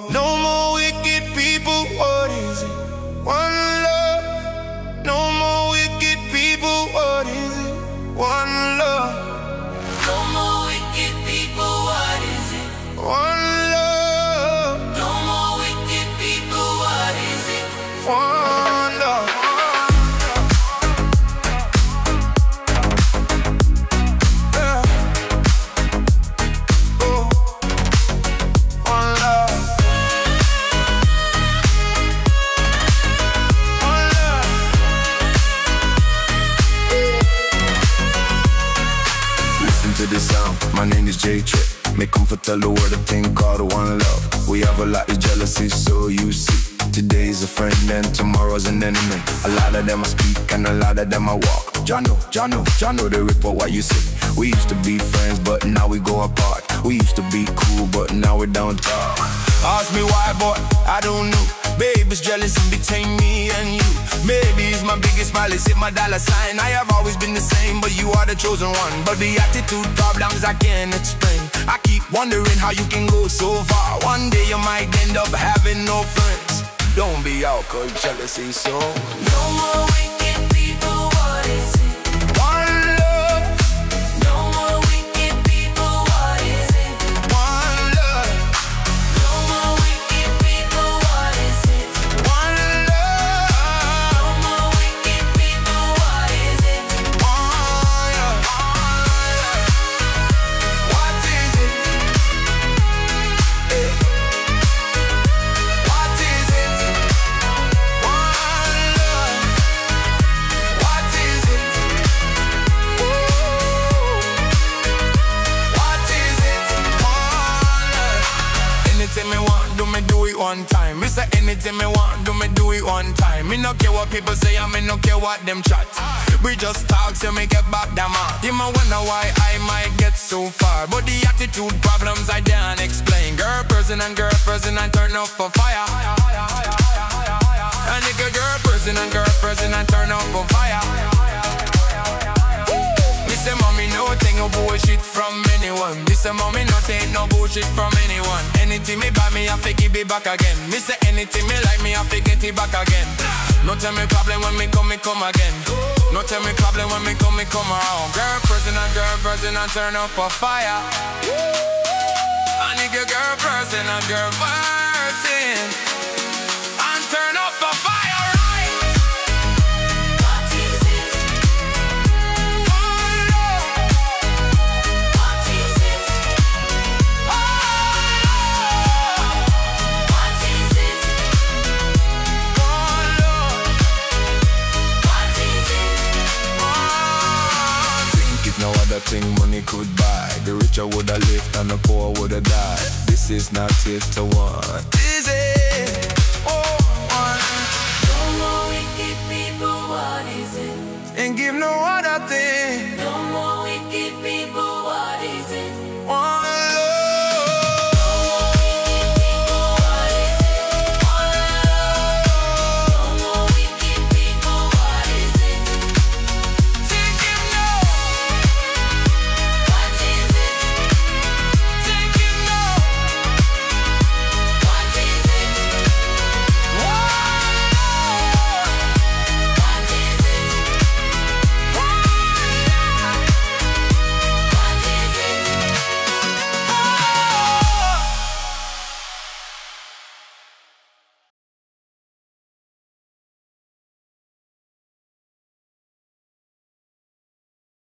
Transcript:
No more wicked people, what is it? One love. No more wicked people, what is it? One love. No more wicked people, what is it? One love. No more wicked people, what is it? One love. To the sound, my name is J-Trip. Make comfort tell the world a thing called one love. We have a lot of jealousy, so you see. Today's a friend and tomorrow's an enemy. A lot of them I speak and a lot of them I walk. Jono, they report what you say. We used to be friends, but now we go apart. We used to be cool, but now we don't talk. Ask me why, but I don't know. Baby's jealous in between me and you. Maybe it's my biggest smile, it's my dollar sign. I have always been the same, but you are the chosen one. But the attitude problems I can't explain. I keep wondering how you can go so far. One day you might end up having no friends. Don't be out, cause jealousy so. No more wicked people, what is it? One love. No more wicked people, what is it? One love. No more wicked people, what is it? One love. No more wicked people, what is it? One love. What is it? What is it? One love. What is it? Oh. What is it? One love. Anything me want, do it one time. Me say anything me want, do it one time. Me no care what people say, and me no care what them chat. We just talk till me get back them out. You might wonder why I might get so far, but the attitude problems I can't explain. Girl person, I turn up for fire. And if a girl person, I turn up for fire. Me say mommy no take no bullshit from anyone. Me say mommy no take no bullshit from anyone. Anything me buy me, I fi give it back again. Me say anything me like me, I fi get it back again. No tell me problem when me come again. No tell me problem when me come around. Girl person, I turn up for fire. And if a girl person, and turn up for fire. What is it? One love. What is it? What is it? One love. What is it? Think if no other thing money could buy, the richer woulda lived and the poor woulda died. This is not it to one. Is it?